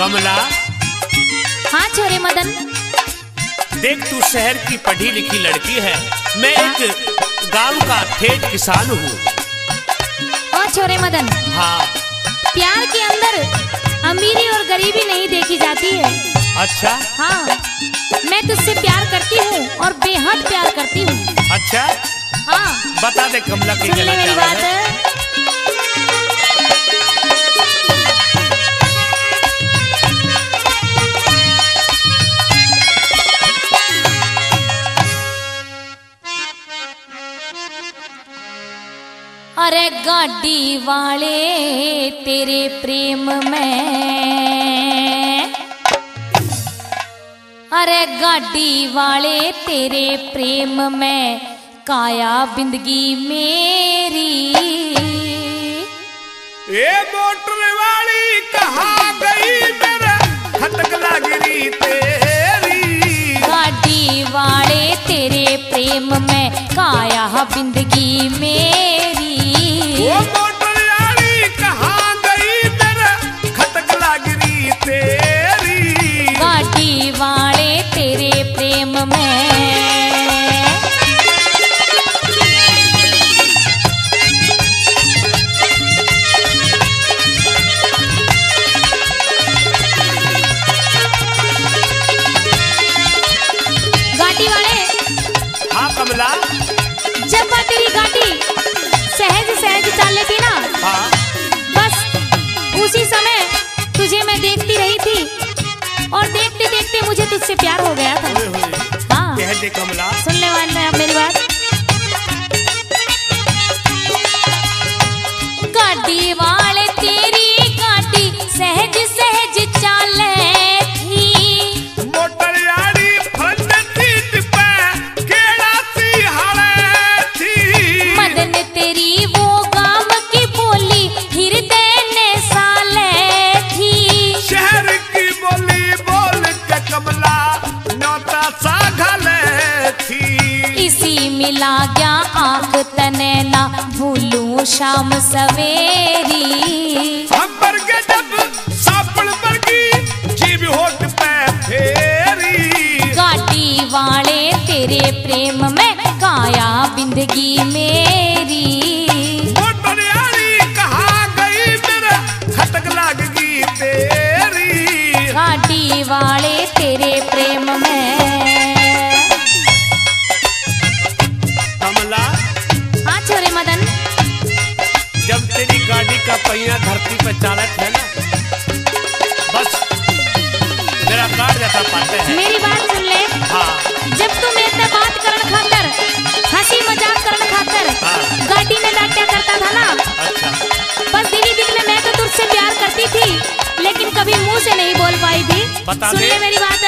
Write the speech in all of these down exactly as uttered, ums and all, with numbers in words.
कमला। हाँ छोरे मदन। देख तू शहर की पढ़ी लिखी लड़की है, मैं एक गांव का ठेठ किसान हूँ। ओ छोरे मदन। हाँ। प्यार के अंदर अमीरी और गरीबी नहीं देखी जाती है। अच्छा। हाँ, मैं तुझसे प्यार करती हूँ और बेहद प्यार करती हूँ। अच्छा। हाँ। बता दे कमला की सुन ले मेरी बात। अरे गाड़ी वाले तेरे प्रेम में, अरे गाड़ी वाले तेरे प्रेम में काया बिंदगी मेरी। ए मोटर वाली कहाँ गई मेरा खटक लागरी तेरी। गाड़ी वाले तेरे प्रेम में काया बिंदगी मेरी। ओ मोटर वाली कहाँ गई मेरा खटक लागरी तेरी। गाड़ी वाले तेरे प्रेम में। गाड़ी वाले। हाँ कमला। जब बात तेरी गाड़ी सहज सहज चाल लेती ना, हाँ। बस उसी समय तुझे मैं देखती रही थी और देखते देखते मुझे तुझसे प्यार हो गया था। होए होए। हाँ। कह दे कमला। सुन ले मान अब मेरी बात। गाड़ी वाले तेरी गाड़ी सहज सहज चाले थी। मोटर यारी फ्रंट सीट पे केड़ा सी हाले थी। मदन तेरी वो गाम की बोली हृदय ने साले थी। शहर की बोली बोल के कमला नौता सा घले थी। इसी मिला गया आंख तने ना भूलूं शाम सवेरी। हम पर के जब सापड़ पर की जीव होठ पे फेरी। गाड़ी वाले तेरे प्रेम में काया बिंदगी मेरी। मोटर यारी कहाँ गई मेरा खटक लागगी तेरी। गाड़ी वाले तेरे प्रेम में। कमला। हाँ छोरे मदन। जब तेरी गाड़ी का पहिया धरती पे चालत है ना, बस मेरा काट जाता पाते हैं। मेरी बात सुन ले। हाँ। जब तू मेरे से बात करन खातर हंसी मजाक करन खातर हाँ। गाड़ी में नाट्य करता था ना, अच्छा। बस दिली दिल में मैं तो तुझसे प्यार करती थी, लेकिन कभी मुंह से नहीं बोल पाई थी। बता सुन दे। ले मेरी बात।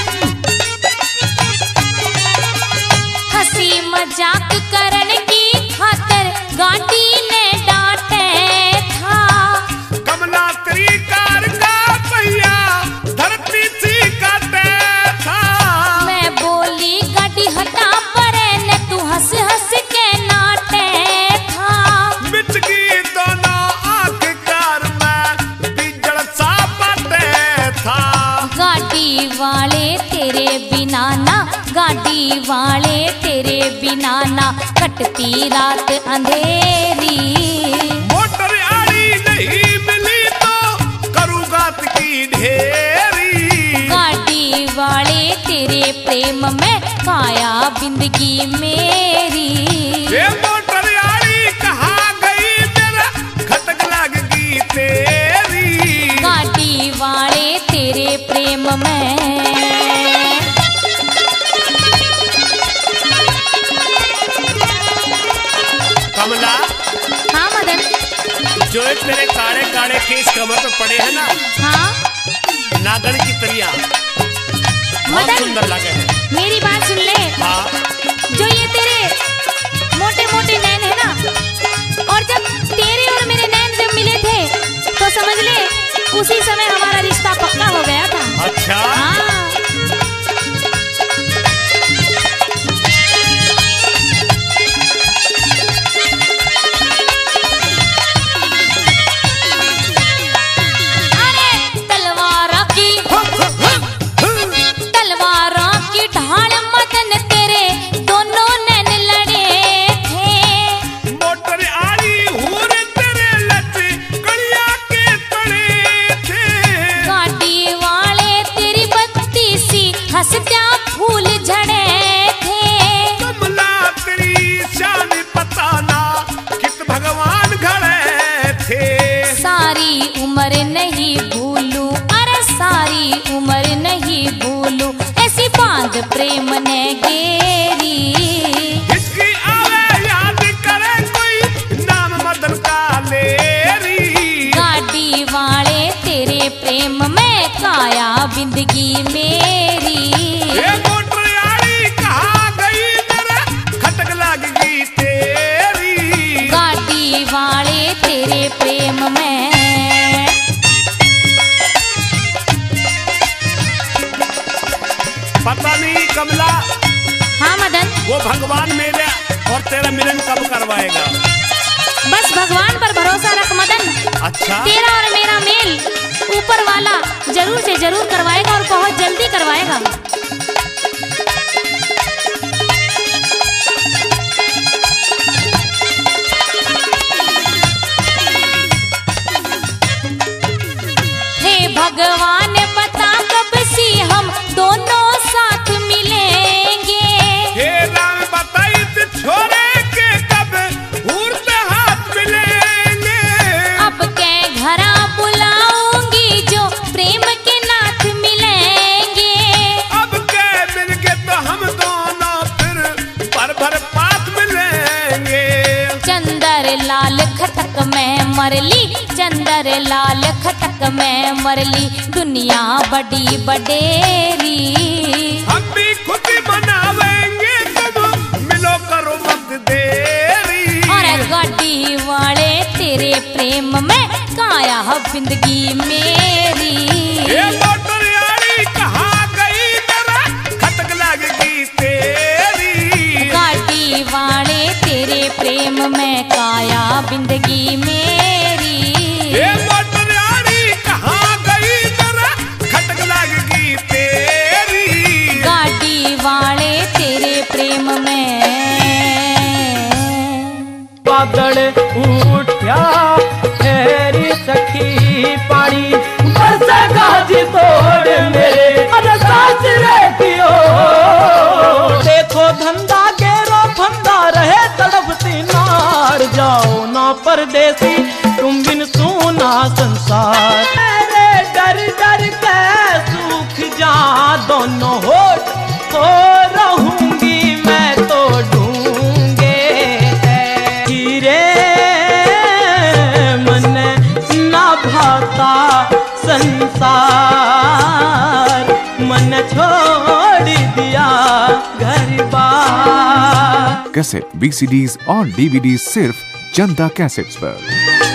हंसी मजाक करन की खातर गाड़ी ने डांटे था। कमला तेरी कार का पहिया धरती सी काटे था। मैं बोली गाड़ी हटा पर ने तू हंस हंस के नाटे था। बिच की दोनों आंख कार में बिजड़ सा पाते था। गाड़ी वाले तेरे बिना ना, गाड़ी वाले तेरे बिना ना कटती रात अंधेरी। मोटर आड़ी नहीं मिली तो करूँगात की ढेरी। गाड़ी वाले तेरे प्रेम में काया बिंदगी मेरी। ये मोटर आड़ी कहाँ गई मेरा खटक लागगी तेरी। गाड़ी वाले तेरे प्रेम में। कमला। हाँ मदन। जो एक तेरे काले काले केस कमर पे पड़े हैं ना, हाँ नागन की तरिया बहुत मदन। सुंदर लगे हैं। मेरी बात सुन ले। हाँ। जो ये तेरे मोटे मोटे नैन है ना, और जब तेरे और मेरे नैन जब मिले थे तो समझ ले उसी समय हमारा रिश्ता पक्का हो गया था। अच्छा। हाँ। अरे तलवार नहीं भूलूं, अरे सारी उम्र नहीं भूलूं, ऐसी बांध प्रेम ने गेरी। इसकी आवे याद करे कोई नाम मदन का लेरी। गाड़ी वाले तेरे प्रेम में काया बिंदगी मेरी। ये मोटर यारी कहाँ गई मेरा खटक लग गई तेरी। गाड़ी वाले तेरे प्रेम में। पता नहीं कमला, हाँ मदन, वो भगवान मेरे और तेरा मिलन कब करवाएगा? बस भगवान पर भरोसा रख मदन। अच्छा, तेरा और मेरा मेल ऊपर वाला जरूर से जरूर करवाएगा और बहुत जल्दी करवाएगा। हे भगवान बता कब सी हम दोनों साथ मिलेंगे। हे राम बताई तो छोरे के कब उड़ते हाथ मिलेंगे। अब के घरा बुलाऊंगी जो प्रेम के नाथ मिलेंगे। अब के मिलके तो हम दोनों फिर भर भर पात मिलेंगे। चंदर लाल खटक में मरली, चंदर लाल खटक में मरली, दुनिया बड़ी बडेरी। हम भी खुशी मनावेंगे तुम मिलो करो मत देरी। और गाड़ी वाले तेरे प्रेम में काया जिंदगी मेरी। ये मोटर यारी कहाँ गई मेरा खटक लग गई तेरी। गाड़ी वाले तेरे प्रेम में काया जिंदगी मेरी। ये मोटर यारी कहाँ गई मेरा खटक लग गई तेरी। गाड़ी वाले तेरे प्रेम में। बादल उठ्या तेरी सखी पानी बरसे गाजी तोड़ मेरे अरे सास रेटियो। देखो धंधा गेरो फंदा रहे तड़पती नार, जाओ ना परदेसी तुम बिन सुना संसार। मेरे डर डर के सूख जा दोनों होठ, हो रहूंगी मैं तो ढूंढे हीरे मन ना भाता संसार। मन छोड़ दिया घर बार। कैसेट, वीसीडीज और डीवीडीज सिर्फ चंदा कैसेट्स पर।